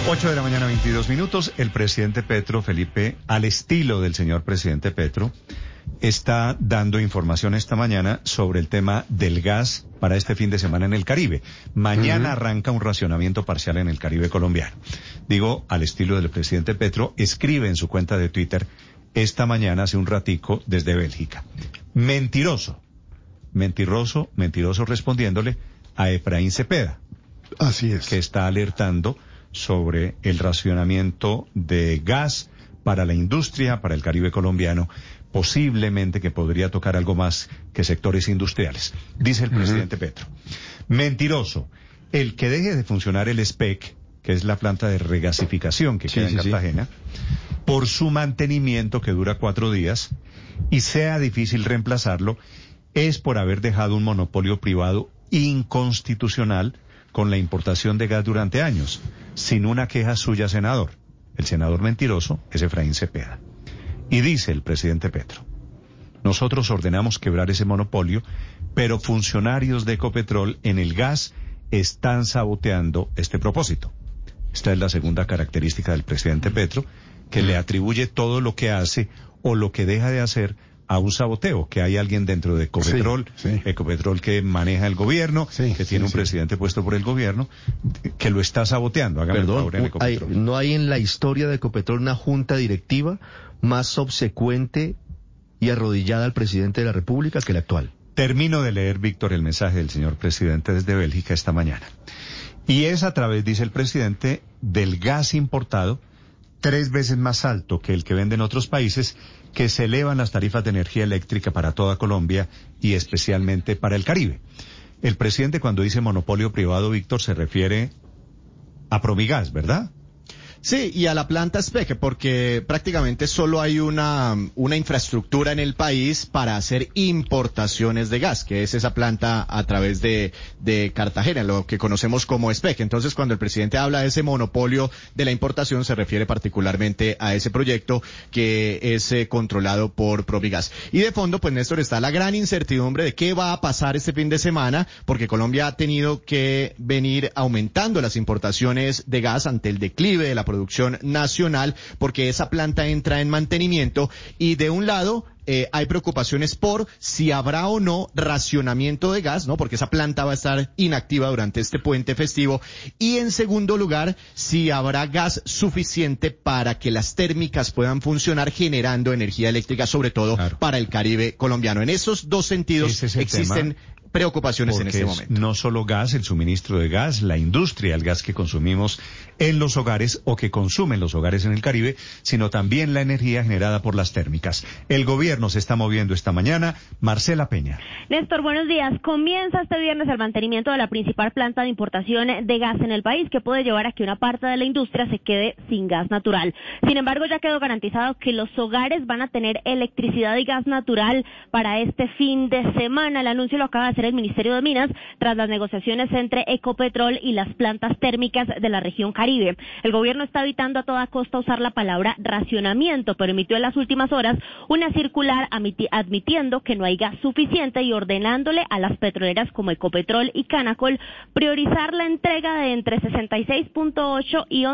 8 de la mañana, 22 minutos. El presidente Petro, Felipe, al estilo del señor presidente Petro, está dando información esta mañana sobre el tema del gas para este fin de semana en el Caribe. Mañana arranca un racionamiento parcial en el Caribe colombiano. Digo, al estilo del presidente Petro, escribe en su cuenta de Twitter esta mañana, hace un ratico, desde Bélgica. Mentiroso respondiéndole a Efraín Cepeda. Así es. Que está alertando sobre el racionamiento de gas para la industria, para el Caribe colombiano, posiblemente que podría tocar algo más que sectores industriales. Dice el presidente Petro. Mentiroso. El que deje de funcionar el SPEC, que es la planta de regasificación que queda en Cartagena, por su mantenimiento que dura 4 días y sea difícil reemplazarlo, es por haber dejado un monopolio privado inconstitucional con la importación de gas durante años, sin una queja suya, senador. El senador mentiroso es Efraín Cepeda. Y dice el presidente Petro, nosotros ordenamos quebrar ese monopolio, pero funcionarios de Ecopetrol en el gas están saboteando este propósito. Esta es la segunda característica del presidente Petro, que le atribuye todo lo que hace o lo que deja de hacer a un saboteo, que hay alguien dentro de Ecopetrol, Ecopetrol que maneja el gobierno, que tiene un presidente puesto por el gobierno, que lo está saboteando. Hágame el favor en Ecopetrol. ¿No hay en la historia de Ecopetrol una junta directiva más obsecuente y arrodillada al presidente de la República que la actual? Termino de leer, Víctor, el mensaje del señor presidente desde Bélgica esta mañana. Y es a través, dice el presidente, del gas importado, 3 veces más alto que el que venden otros países, que se elevan las tarifas de energía eléctrica para toda Colombia y especialmente para el Caribe. El presidente, cuando dice monopolio privado, Víctor, se refiere a Promigas, ¿verdad? Sí, y a la planta SPEC, porque prácticamente solo hay una infraestructura en el país para hacer importaciones de gas, que es esa planta a través de Cartagena, lo que conocemos como SPEC. Entonces, cuando el presidente habla de ese monopolio de la importación, se refiere particularmente a ese proyecto que es controlado por Promigas. Y de fondo, pues, Néstor, está la gran incertidumbre de qué va a pasar este fin de semana, porque Colombia ha tenido que venir aumentando las importaciones de gas ante el declive de la producción nacional, porque esa planta entra en mantenimiento y de un lado hay preocupaciones por si habrá o no racionamiento de gas, ¿no? Porque esa planta va a estar inactiva durante este puente festivo. Y en segundo lugar, si habrá gas suficiente para que las térmicas puedan funcionar generando energía eléctrica, sobre todo para el Caribe colombiano. En esos dos sentidos existen preocupaciones en este momento. No solo gas, el suministro de gas, la industria, el gas que consumimos en los hogares o que consumen los hogares en el Caribe, sino también la energía generada por las térmicas. El gobierno se está moviendo esta mañana. Marcela Peña. Néstor, buenos días. Comienza este viernes el mantenimiento de la principal planta de importación de gas en el país, que puede llevar a que una parte de la industria se quede sin gas natural. Sin embargo, ya quedó garantizado que los hogares van a tener electricidad y gas natural para este fin de semana. El anuncio lo acaba de hacer el Ministerio de Minas tras las negociaciones entre Ecopetrol y las plantas térmicas de la región Caribe. El gobierno está evitando a toda costa usar la palabra racionamiento, pero emitió en las últimas horas una circular admitiendo que no hay gas suficiente y ordenándole a las petroleras como Ecopetrol y Canacol priorizar la entrega de entre 66.8 y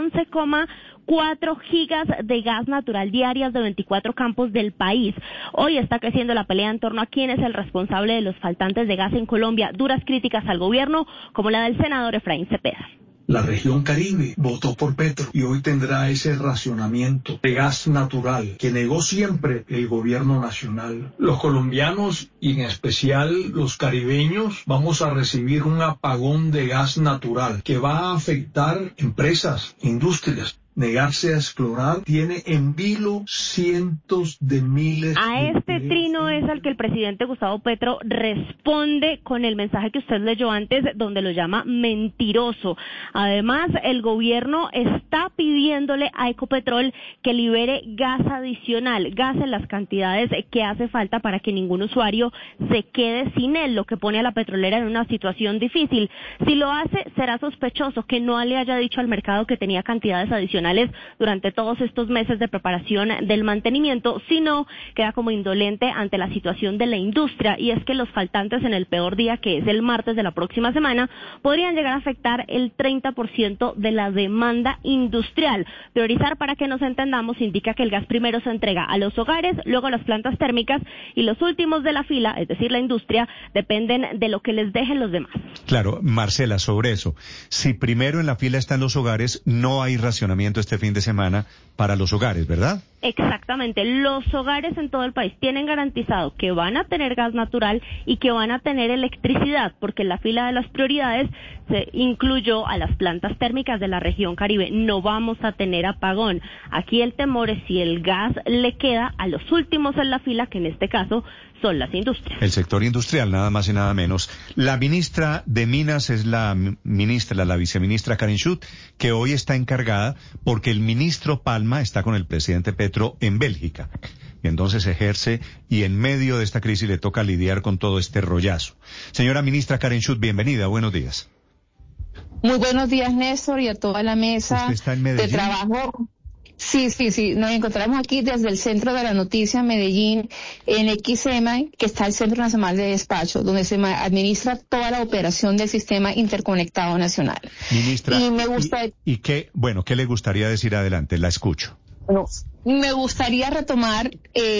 11,4 gigas de gas natural diarias de 24 campos del país. Hoy está creciendo la pelea en torno a quién es el responsable de los faltantes de gas en Colombia. Duras críticas al gobierno, como la del senador Efraín Cepeda. La región Caribe votó por Petro y hoy tendrá ese racionamiento de gas natural que negó siempre el gobierno nacional. Los colombianos y en especial los caribeños vamos a recibir un apagón de gas natural que va a afectar empresas, industrias. Negarse a explorar tiene en vilo cientos de miles. A este trino es al que el presidente Gustavo Petro responde con el mensaje que usted leyó antes, donde lo llama mentiroso. Además, el gobierno está pidiéndole a Ecopetrol que libere gas adicional, gas en las cantidades que hace falta para que ningún usuario se quede sin él, lo que pone a la petrolera en una situación difícil. Si lo hace, será sospechoso que no le haya dicho al mercado que tenía cantidades adicionales nacionales durante todos estos meses de preparación del mantenimiento, sino queda como indolente ante la situación de la industria, y es que los faltantes en el peor día, que es el martes de la próxima semana, podrían llegar a afectar el 30% de la demanda industrial. Priorizar, para que nos entendamos, indica que el gas primero se entrega a los hogares, luego a las plantas térmicas, y los últimos de la fila, es decir, la industria, dependen de lo que les dejen los demás. Claro, Marcela, sobre eso, si primero en la fila están los hogares, no hay racionamiento este fin de semana para los hogares, ¿verdad? Exactamente, los hogares en todo el país tienen garantizado que van a tener gas natural y que van a tener electricidad, porque en la fila de las prioridades se incluyó a las plantas térmicas de la región Caribe. No vamos a tener apagón. Aquí el temor es si el gas le queda a los últimos en la fila, que en este caso son las industrias. El sector industrial, nada más y nada menos. La ministra de Minas es la viceministra Karen Schut, que hoy está encargada porque el ministro Palma está con el presidente Petro en Bélgica. Y entonces ejerce, y en medio de esta crisis le toca lidiar con todo este rollazo. Señora ministra Karen Schut, bienvenida, buenos días. Muy buenos días, Néstor, y a toda la mesa ¿Usted está en Medellín? De trabajo. Sí, nos encontramos aquí desde el Centro de la Noticia en Medellín, en XM, que está el Centro Nacional de Despacho, donde se administra toda la operación del Sistema Interconectado Nacional. Ministra, y me gusta... ¿qué le gustaría decir? Adelante, la escucho. Bueno, me gustaría retomar,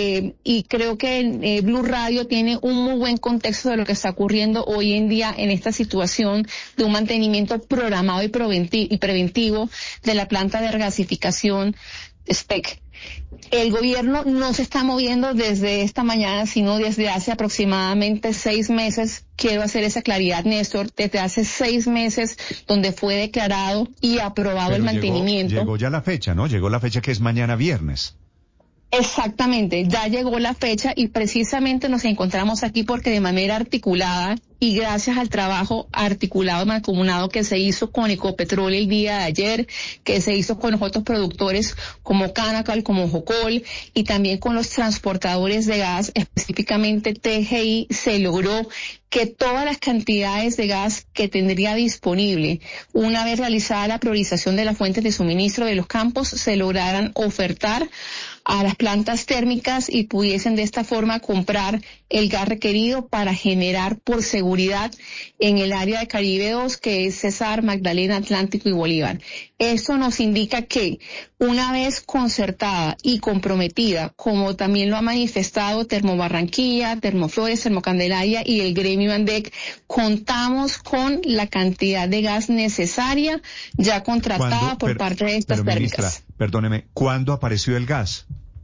y creo que Blue Radio tiene un muy buen contexto de lo que está ocurriendo hoy en día en esta situación de un mantenimiento programado y preventivo de la planta de regasificación SPEC. El gobierno no se está moviendo desde esta mañana, sino desde hace aproximadamente 6 meses. Quiero hacer esa claridad, Néstor, desde hace 6 meses donde fue declarado y aprobado el mantenimiento. Llegó ya la fecha, ¿no? Llegó la fecha, que es mañana viernes. Exactamente, ya llegó la fecha y precisamente nos encontramos aquí porque de manera articulada y gracias al trabajo articulado, mancomunado que se hizo con Ecopetrol el día de ayer, que se hizo con los otros productores como Canacal, como Jocol, y también con los transportadores de gas, específicamente TGI, se logró que todas las cantidades de gas que tendría disponible, una vez realizada la priorización de las fuentes de suministro de los campos, se lograran ofertar a las plantas térmicas y pudiesen de esta forma comprar el gas requerido para generar por seguridad en el área de Caribe 2, que es Cesar, Magdalena, Atlántico y Bolívar. Esto nos indica que una vez concertada y comprometida, como también lo ha manifestado Termobarranquilla, Termoflores, Termocandelaria y el gremio ANDEC, contamos con la cantidad de gas necesaria ya contratada por parte de estas térmicas. Ministra, perdóneme, ¿cuándo apareció el gas?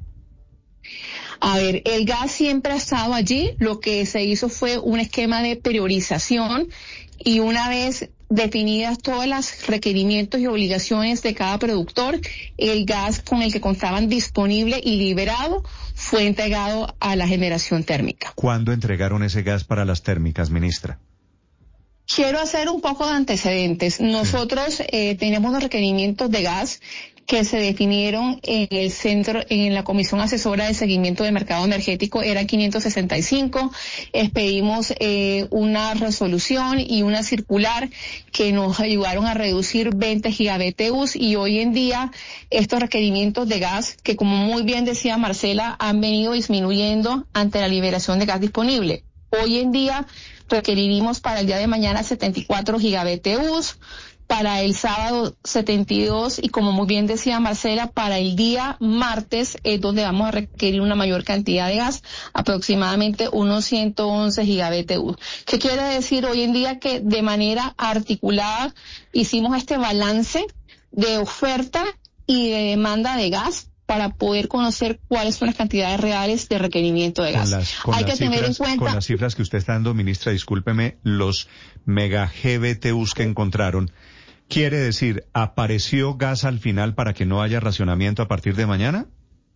A ver, el gas siempre ha estado allí. Lo que se hizo fue un esquema de priorización y una vez definidas todos los requerimientos y obligaciones de cada productor, el gas con el que contaban disponible y liberado fue entregado a la generación térmica. ¿Cuándo entregaron ese gas para las térmicas, ministra? Quiero hacer un poco de antecedentes. Nosotros tenemos los requerimientos de gas que se definieron en el centro, en la Comisión Asesora de Seguimiento del Mercado Energético, eran 565, expedimos una resolución y una circular que nos ayudaron a reducir 20 gigabTUs y hoy en día estos requerimientos de gas, que como muy bien decía Marcela, han venido disminuyendo ante la liberación de gas disponible. Hoy en día requeriremos para el día de mañana 74 gigabTUs, para el sábado 72 y como muy bien decía Marcela, para el día martes es donde vamos a requerir una mayor cantidad de gas, aproximadamente unos 111 gigabTUs. ¿Qué quiere decir hoy en día? Que de manera articulada hicimos este balance de oferta y de demanda de gas para poder conocer cuáles son las cantidades reales de requerimiento de gas. Hay que tener en cuenta... Con las cifras que usted está dando, ministra, discúlpeme, los megagabTUs que encontraron, ¿quiere decir, apareció gas al final para que no haya racionamiento a partir de mañana?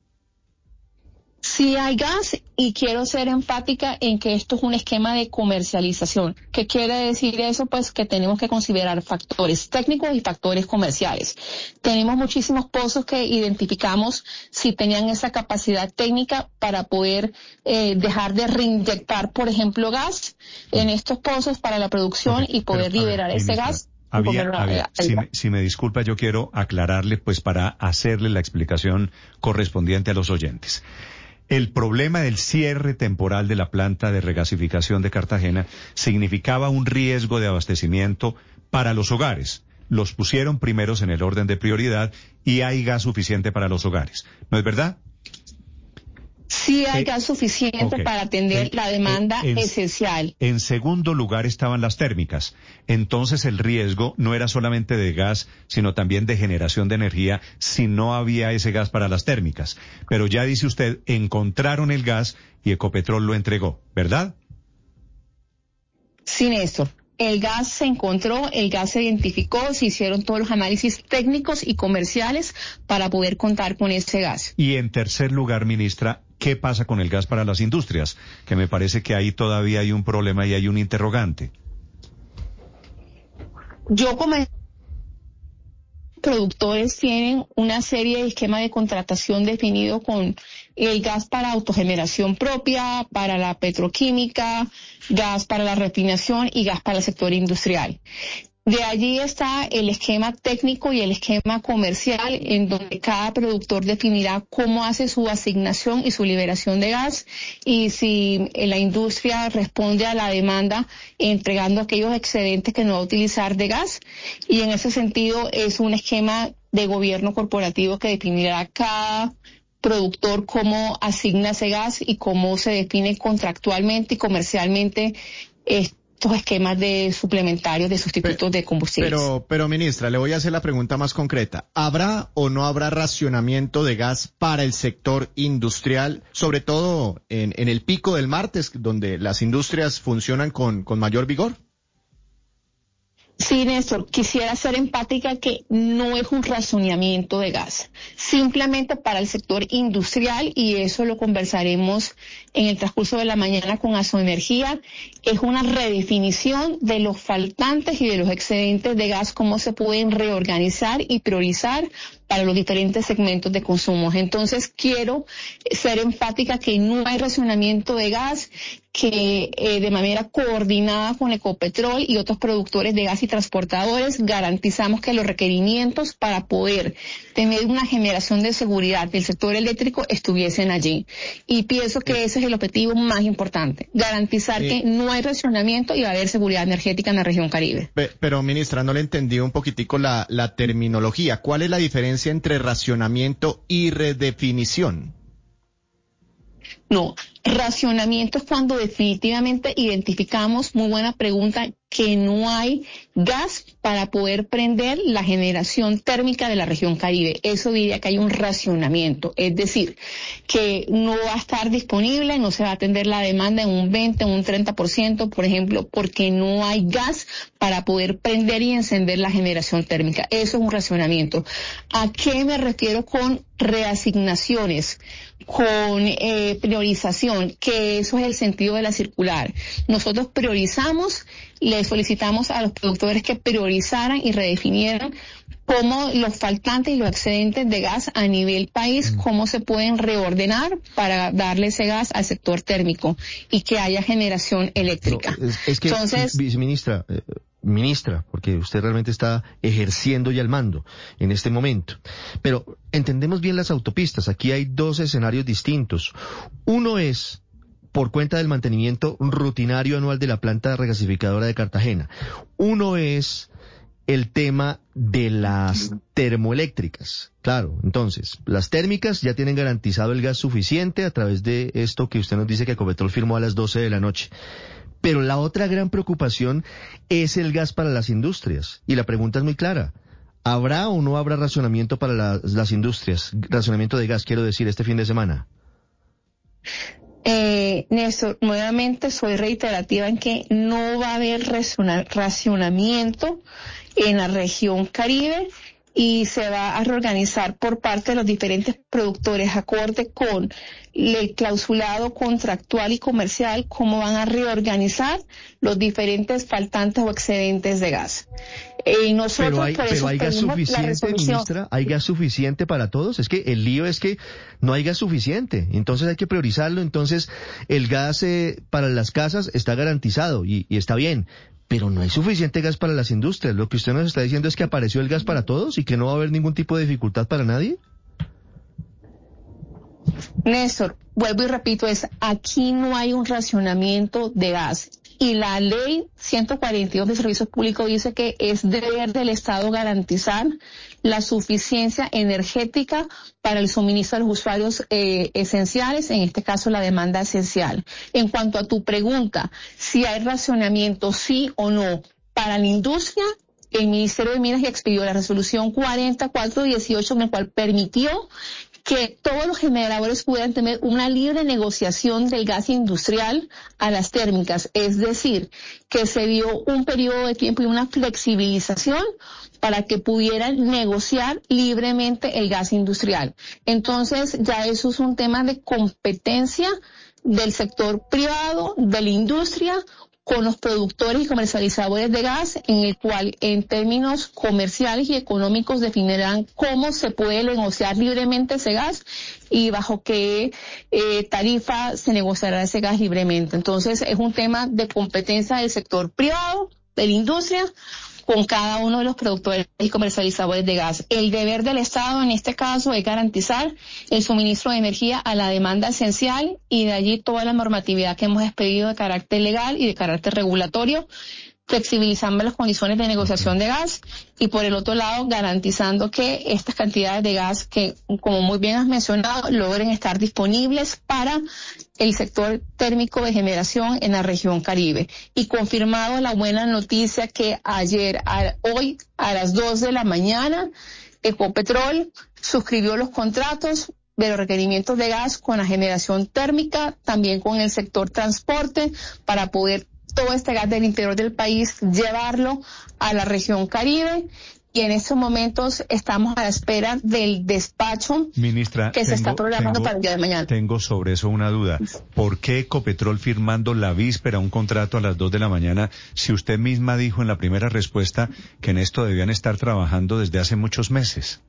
Sí hay gas y quiero ser enfática en que esto es un esquema de comercialización. ¿Qué quiere decir eso? Pues que tenemos que considerar factores técnicos y factores comerciales. Tenemos muchísimos pozos que identificamos si tenían esa capacidad técnica para poder dejar de reinyectar, por ejemplo, gas en estos pozos para la producción y poder liberar ese gas. si me disculpa, yo quiero aclararle, pues para hacerle la explicación correspondiente a los oyentes. El problema del cierre temporal de la planta de regasificación de Cartagena significaba un riesgo de abastecimiento para los hogares. Los pusieron primeros en el orden de prioridad y hay gas suficiente para los hogares. ¿No es verdad? Sí hay gas suficiente para atender la demanda esencial. En segundo lugar estaban las térmicas. Entonces el riesgo no era solamente de gas, sino también de generación de energía si no había ese gas para las térmicas. Pero ya dice usted, encontraron el gas y Ecopetrol lo entregó, ¿verdad? Sí, Néstor. El gas se encontró, el gas se identificó, se hicieron todos los análisis técnicos y comerciales para poder contar con ese gas. Y en tercer lugar, ministra, ¿qué pasa con el gas para las industrias? Que me parece que ahí todavía hay un problema y hay un interrogante. Productores tienen una serie de esquemas de contratación definido con el gas para autogeneración propia, para la petroquímica, gas para la refinación y gas para el sector industrial. De allí está el esquema técnico y el esquema comercial, en donde cada productor definirá cómo hace su asignación y su liberación de gas y si la industria responde a la demanda entregando aquellos excedentes que no va a utilizar de gas. Y en ese sentido es un esquema de gobierno corporativo que definirá cada productor cómo asigna ese gas y cómo se define contractualmente y comercialmente estos esquemas de suplementarios de sustitutos de combustibles. Pero ministra, le voy a hacer la pregunta más concreta. ¿Habrá o no habrá racionamiento de gas para el sector industrial, sobre todo en el pico del martes, donde las industrias funcionan con mayor vigor? Sí, Néstor, quisiera ser empática que no es un racionamiento de gas, simplemente para el sector industrial, y eso lo conversaremos en el transcurso de la mañana con Asoenergía, es una redefinición de los faltantes y de los excedentes de gas, cómo se pueden reorganizar y priorizar para los diferentes segmentos de consumo. Entonces quiero ser enfática que no hay racionamiento de gas, que de manera coordinada con Ecopetrol y otros productores de gas y transportadores garantizamos que los requerimientos para poder tener una generación de seguridad del sector eléctrico estuviesen allí. Y pienso que ese es el objetivo más importante, garantizar que no hay racionamiento y va a haber seguridad energética en la región Caribe. Pero ministra, no le entendí un poquitico la terminología. ¿Cuál es la diferencia entre racionamiento y redefinición? No, racionamiento es cuando definitivamente identificamos, muy buena pregunta, que no hay gas para poder prender la generación térmica de la región Caribe. Eso diría que hay un racionamiento, es decir, que no va a estar disponible, no se va a atender la demanda en un 20, un 30%, por ejemplo, porque no hay gas para poder prender y encender la generación térmica. Eso es un racionamiento. ¿A qué me refiero con reasignaciones? Con priorización, que eso es el sentido de la circular. Nosotros priorizamos, le solicitamos a los productores que priorizaran y redefinieran cómo los faltantes y los excedentes de gas a nivel país, cómo se pueden reordenar para darle ese gas al sector térmico y que haya generación eléctrica. No, es que, entonces, viceministra, porque usted realmente está ejerciendo ya el mando en este momento. Pero entendemos bien las autopistas. Aquí hay dos escenarios distintos. Uno es por cuenta del mantenimiento rutinario anual de la planta regasificadora de Cartagena. Uno es el tema de las termoeléctricas. Claro, entonces, las térmicas ya tienen garantizado el gas suficiente a través de esto que usted nos dice que Ecopetrol firmó a las 12 de la noche. Pero la otra gran preocupación es el gas para las industrias. Y la pregunta es muy clara. ¿Habrá o no habrá racionamiento para las industrias? Racionamiento de gas, quiero decir, este fin de semana. Néstor, nuevamente soy reiterativa en que no va a haber racionamiento en la región Caribe y se va a reorganizar por parte de los diferentes productores acorde con el clausulado contractual y comercial cómo van a reorganizar los diferentes faltantes o excedentes de gas. Nosotros pero hay gas suficiente, ministra, ¿hay gas suficiente para todos? Es que el lío es que no hay gas suficiente, entonces hay que priorizarlo. Entonces el gas para las casas está garantizado y está bien, pero no hay suficiente gas para las industrias. Lo que usted nos está diciendo es que apareció el gas para todos y que no va a haber ningún tipo de dificultad para nadie. Néstor, vuelvo y repito, aquí no hay un racionamiento de gas. Y la ley 142 de servicios públicos dice que es deber del Estado garantizar la suficiencia energética para el suministro a los usuarios esenciales, en este caso la demanda esencial. En cuanto a tu pregunta, si hay racionamiento sí o no para la industria, el Ministerio de Minas ya expidió la resolución 4418, en la cual permitió que todos los generadores pudieran tener una libre negociación del gas industrial a las térmicas, es decir, que se dio un periodo de tiempo y una flexibilización para que pudieran negociar libremente el gas industrial. Entonces, ya eso es un tema de competencia del sector privado, de la industria, con los productores y comercializadores de gas, en el cual en términos comerciales y económicos definirán cómo se puede negociar libremente ese gas y bajo qué tarifa se negociará ese gas libremente. Entonces es un tema de competencia del sector privado, de la industria, con cada uno de los productores y comercializadores de gas. El deber del Estado en este caso es garantizar el suministro de energía a la demanda esencial y de allí toda la normatividad que hemos expedido de carácter legal y de carácter regulatorio, flexibilizando las condiciones de negociación de gas y por el otro lado garantizando que estas cantidades de gas que, como muy bien has mencionado, logren estar disponibles para el sector térmico de generación en la región Caribe. Y confirmado la buena noticia que hoy a las 2 de la mañana, Ecopetrol suscribió los contratos de los requerimientos de gas con la generación térmica, también con el sector transporte, para poder todo este gas del interior del país llevarlo a la región Caribe. Y en estos momentos estamos a la espera del despacho, ministra, que se está programando para el día de mañana. Tengo sobre eso una duda. ¿Por qué Ecopetrol firmando la víspera un contrato a las 2 de la mañana si usted misma dijo en la primera respuesta que en esto debían estar trabajando desde hace muchos meses?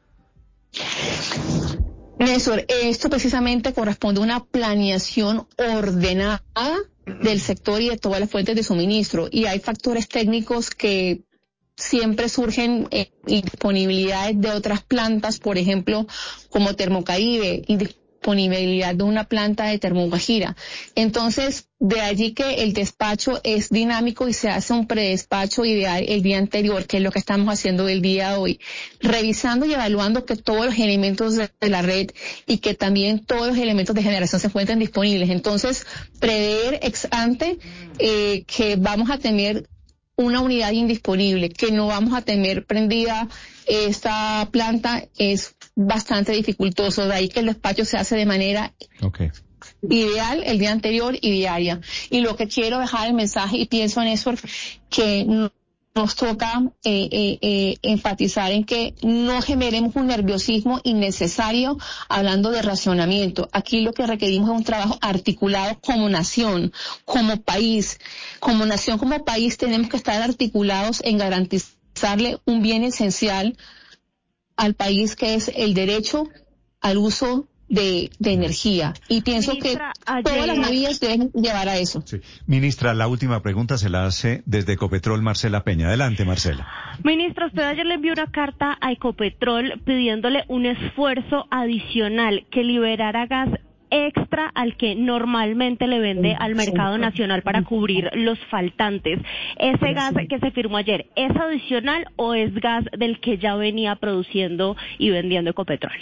Néstor, esto precisamente corresponde a una planeación ordenada del sector y de todas las fuentes de suministro. Y hay factores técnicos que siempre surgen indisponibilidades de otras plantas, por ejemplo, como Termocaribe, disponibilidad de una planta de Termoguajira. Entonces, de allí que el despacho es dinámico y se hace un predespacho ideal el día anterior, que es lo que estamos haciendo el día de hoy, revisando y evaluando que todos los elementos de la red y que también todos los elementos de generación se encuentren disponibles. Entonces, prever ex ante que vamos a tener una unidad indisponible, que no vamos a tener prendida esta planta, es bastante dificultoso. De ahí que el despacho se hace de manera ideal el día anterior y diaria. Y lo que quiero dejar el mensaje, y pienso en eso, que nos toca enfatizar en que no generemos un nerviosismo innecesario hablando de racionamiento. Aquí lo que requerimos es un trabajo articulado como nación, como país. Como nación, como país, tenemos que estar articulados en garantizarle un bien esencial al país, que es el derecho al uso de energía. Y pienso Ministra, que todas las navías deben llevar a eso. Sí. Ministra, la última pregunta se la hace desde Ecopetrol Marcela Peña. Adelante, Marcela. Ministra, usted ayer le envió una carta a Ecopetrol pidiéndole un esfuerzo adicional, que liberara gas extra al que normalmente le vende al mercado nacional para cubrir los faltantes. ¿Ese gas que se firmó ayer es adicional o es gas del que ya venía produciendo y vendiendo Ecopetrol?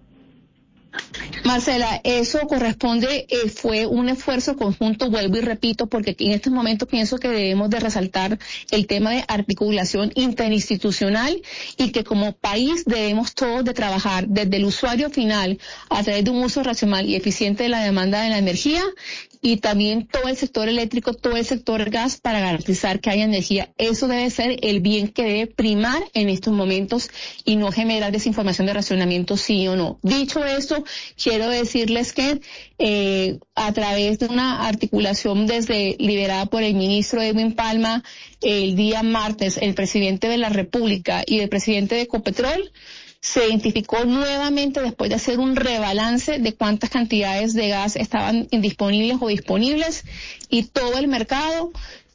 Marcela, eso corresponde, fue un esfuerzo conjunto, vuelvo y repito, porque en estos momentos pienso que debemos de resaltar el tema de articulación interinstitucional y que como país debemos todos de trabajar desde el usuario final a través de un uso racional y eficiente de la demanda de la energía y también todo el sector eléctrico, todo el sector gas para garantizar que haya energía. Eso debe ser el bien que debe primar en estos momentos y no generar desinformación de racionamiento sí o no. Dicho esto, quiero decirles que a través de una articulación liderada por el ministro Edwin Palma, el día martes, el presidente de la República y el presidente de Ecopetrol, se identificó nuevamente después de hacer un rebalance de cuántas cantidades de gas estaban indisponibles o disponibles y todo el mercado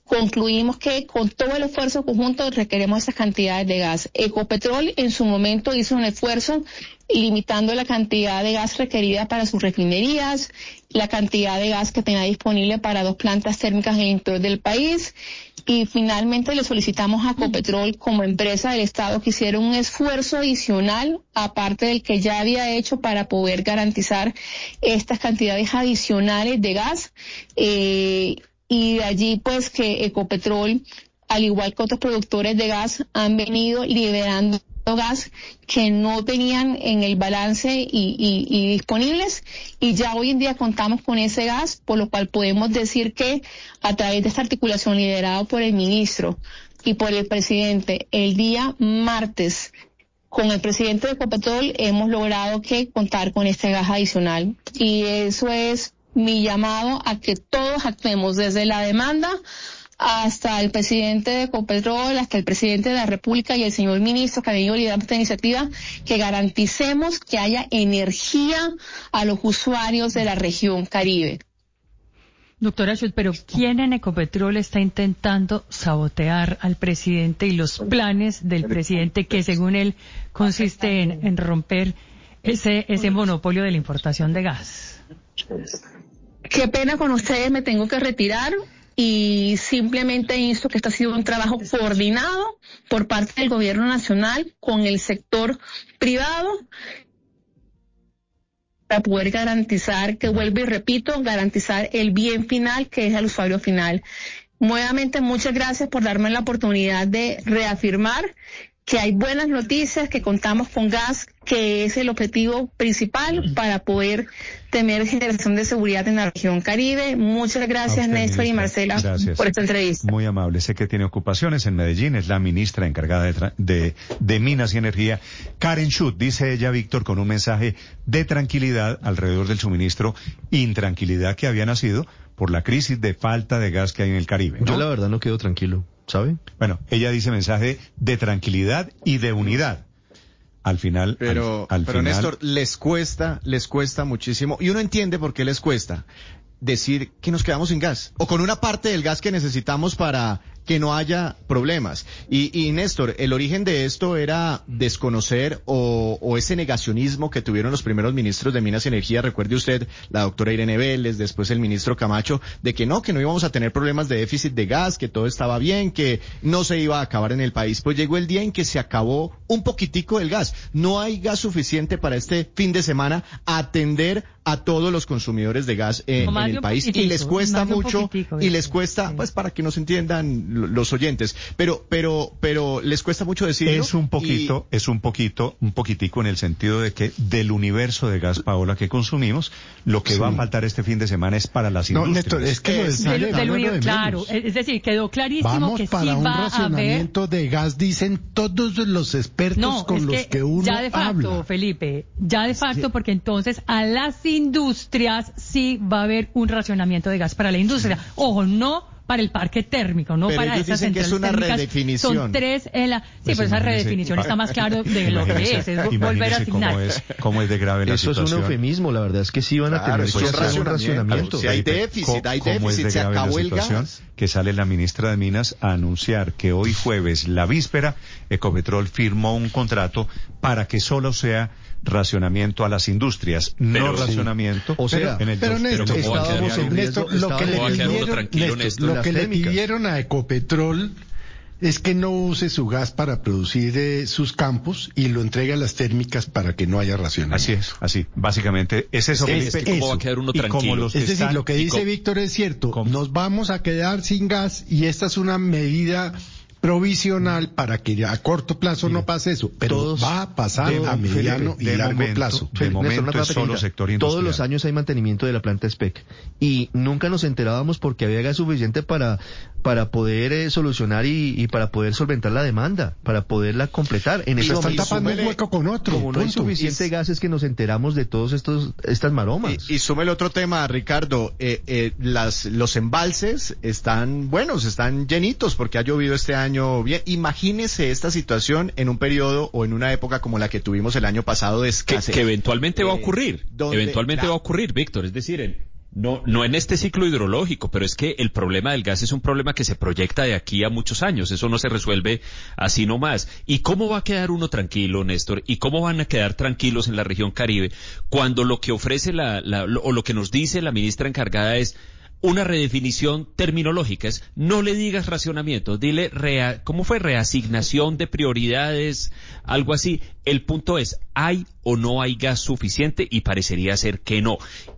concluimos que con todo el esfuerzo conjunto requeremos esas cantidades de gas. Ecopetrol en su momento hizo un esfuerzo limitando la cantidad de gas requerida para sus refinerías, la cantidad de gas que tenía disponible para 2 plantas térmicas en el interior del país, y finalmente le solicitamos a Ecopetrol como empresa del Estado que hiciera un esfuerzo adicional, aparte del que ya había hecho, para poder garantizar estas cantidades adicionales de gas, y de allí pues que Ecopetrol, al igual que otros productores de gas, han venido liberando gas que no tenían en el balance y disponibles, y ya hoy en día contamos con ese gas, por lo cual podemos decir que a través de esta articulación liderada por el ministro y por el presidente, el día martes, con el presidente de Ecopetrol hemos logrado que contar con este gas adicional, y eso es mi llamado a que todos actuemos, desde la demanda hasta el presidente de Ecopetrol, hasta el presidente de la República y el señor ministro que ha venido liderando esta iniciativa, que garanticemos que haya energía a los usuarios de la región Caribe. Doctora Schultz, pero ¿quién en Ecopetrol está intentando sabotear al presidente y los planes del presidente, que según él consiste en romper ese monopolio de la importación de gas? Qué pena con ustedes, me tengo que retirar. Y simplemente insto que esto ha sido un trabajo coordinado por parte del gobierno nacional con el sector privado para poder garantizar, que vuelvo y repito, garantizar el bien final, que es el usuario final. Nuevamente, muchas gracias por darme la oportunidad de reafirmar que hay buenas noticias, que contamos con gas, que es el objetivo principal para poder tener generación de seguridad en la región Caribe. Muchas gracias, Néstor y Marcela, por esta entrevista. Muy amable. Sé que tiene ocupaciones en Medellín, es la ministra encargada de Minas y Energía. Karen Schultz, dice ella, Víctor, con un mensaje de tranquilidad alrededor del suministro, intranquilidad que había nacido por la crisis de falta de gas que hay en el Caribe, ¿no? Yo la verdad no quedo tranquilo, ¿sabe? Bueno, ella dice mensaje de tranquilidad y de unidad. Al final, pero final... Néstor, les cuesta muchísimo, y uno entiende por qué les cuesta decir que nos quedamos sin gas, o con una parte del gas que necesitamos para que no haya problemas. Y Néstor, el origen de esto era desconocer o ese negacionismo que tuvieron los primeros ministros de Minas y Energía. Recuerde usted, la doctora Irene Vélez, después el ministro Camacho, de que no íbamos a tener problemas de déficit de gas, que todo estaba bien, que no se iba a acabar en el país. Pues llegó el día en que se acabó un poquitico del gas. No hay gas suficiente para este fin de semana atender a todos los consumidores de gas en el país, y les cuesta mucho, y les cuesta, pues para que nos entiendan los oyentes, pero les cuesta mucho decirlo. Es un poquitico en el sentido de que del universo de gas, Paola, que consumimos, lo que va a faltar este fin de semana es para las industrias. Néstor, es que claro, es decir, quedó clarísimo. Vamos que para sí un va racionamiento a haber... de gas, dicen todos los expertos con los que uno ya de facto, habla. Felipe, ya de facto, porque entonces a las industrias sí va a haber un racionamiento de gas para la industria. Ojo, no para el parque térmico, no pero para esas dicen que es una redefinición. Son 3 en la... Sí, pues esa redefinición está más claro de lo que es volver a asignar. Cómo es de grave la situación. Eso es un eufemismo, la verdad es que sí van a tener que hacer un racionamiento. Si hay déficit, se acabó el gas. Que sale la ministra de Minas a anunciar que hoy jueves, la víspera, Ecopetrol firmó un contrato para que solo sea racionamiento a las industrias, no racionamiento. O sea, pero Néstor, estábamos en Néstor, lo que le pidieron a Ecopetrol es que no use su gas para producir sus campos y lo entregue a las térmicas para que no haya racionamiento. Así, básicamente es eso. ¿Cómo va a quedar uno tranquilo? Es decir, lo que dice Víctor es cierto, nos vamos a quedar sin gas y esta es una medida provisional para que a corto plazo no pase eso, pero va a pasar a mediano y largo plazo. De momento es solo sector industrial. Todos los años hay mantenimiento de la planta SPEC y nunca nos enterábamos porque había gas suficiente para poder solucionar y para poder solventar la demanda, para poderla completar. En eso están tapando un hueco con otro. Como no hay suficiente gas, es que nos enteramos de todos estas maromas. Y súmele otro tema, Ricardo. Los embalses están buenos, están llenitos porque ha llovido este año bien. Imagínese esta situación en un periodo o en una época como la que tuvimos el año pasado de escasez. Que eventualmente va a ocurrir. Eventualmente va a ocurrir, Víctor. Es decir, No en este ciclo hidrológico, pero es que el problema del gas es un problema que se proyecta de aquí a muchos años. Eso no se resuelve así nomás. ¿Y cómo va a quedar uno tranquilo, Néstor? ¿Y cómo van a quedar tranquilos en la región Caribe cuando lo que ofrece o lo que nos dice la ministra encargada es una redefinición terminológica? Es no le digas racionamiento, dile ¿cómo fue? Reasignación de prioridades, algo así. El punto es, ¿hay o no hay gas suficiente? Y parecería ser que no.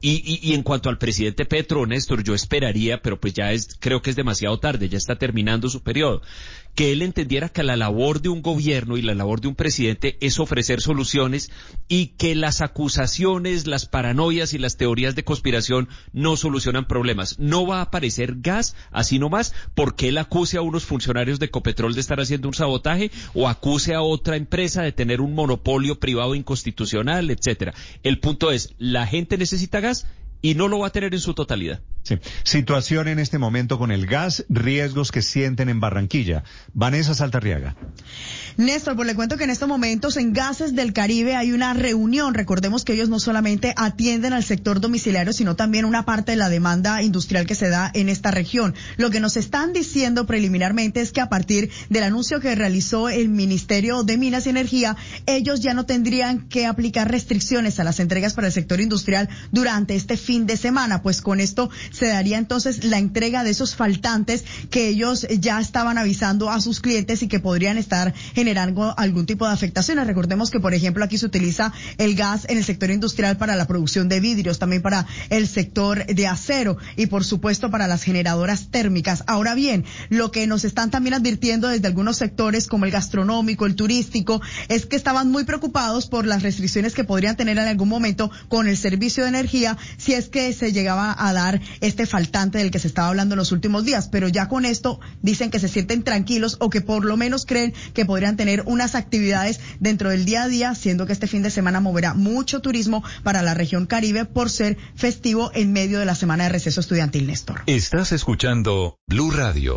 Y en cuanto al presidente Petro, Néstor, yo esperaría, pero pues creo que es demasiado tarde, ya está terminando su periodo, que él entendiera que la labor de un gobierno y la labor de un presidente es ofrecer soluciones y que las acusaciones, las paranoias y las teorías de conspiración no solucionan problemas. No va a aparecer gas así nomás porque él acuse a unos funcionarios de Ecopetrol de estar haciendo un sabotaje o acuse a otra empresa de tener un monopolio privado inconstitucional, etcétera. El punto es, la gente necesita gas y no lo va a tener en su totalidad. Sí. Situación en este momento con el gas, riesgos que sienten en Barranquilla. Vanessa Saltarriaga. Néstor, pues le cuento que en estos momentos en Gases del Caribe hay una reunión. Recordemos que ellos no solamente atienden al sector domiciliario, sino también una parte de la demanda industrial que se da en esta región. Lo que nos están diciendo preliminarmente es que a partir del anuncio que realizó el Ministerio de Minas y Energía, ellos ya no tendrían que aplicar restricciones a las entregas para el sector industrial durante este fin de semana, pues con esto se daría entonces la entrega de esos faltantes que ellos ya estaban avisando a sus clientes y que podrían estar generando algún tipo de afectaciones. Recordemos que, por ejemplo, aquí se utiliza el gas en el sector industrial para la producción de vidrios, también para el sector de acero y, por supuesto, para las generadoras térmicas. Ahora bien, lo que nos están también advirtiendo desde algunos sectores, como el gastronómico, el turístico, es que estaban muy preocupados por las restricciones que podrían tener en algún momento con el servicio de energía si es que se llegaba a dar este faltante del que se estaba hablando en los últimos días, pero ya con esto dicen que se sienten tranquilos o que por lo menos creen que podrían tener unas actividades dentro del día a día, siendo que este fin de semana moverá mucho turismo para la región Caribe por ser festivo en medio de la semana de receso estudiantil, Néstor. Estás escuchando Blue Radio.